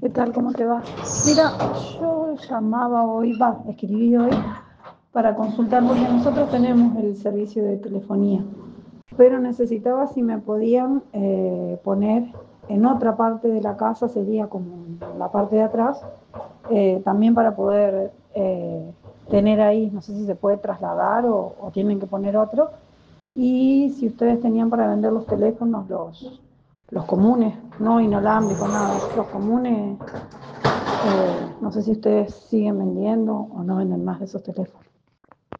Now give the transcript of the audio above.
¿Qué tal? ¿Cómo te va? Mira, yo llamaba hoy, escribí hoy para consultar porque nosotros tenemos el servicio de telefonía, pero necesitaba si me podían poner en otra parte de la casa, sería como en la parte de atrás, también para poder tener ahí, no sé si se puede trasladar o tienen que poner otro, y si ustedes tenían para vender los teléfonos, los comunes, no inalámbricos, nada, los comunes. No sé si ustedes siguen vendiendo o no venden más de esos teléfonos.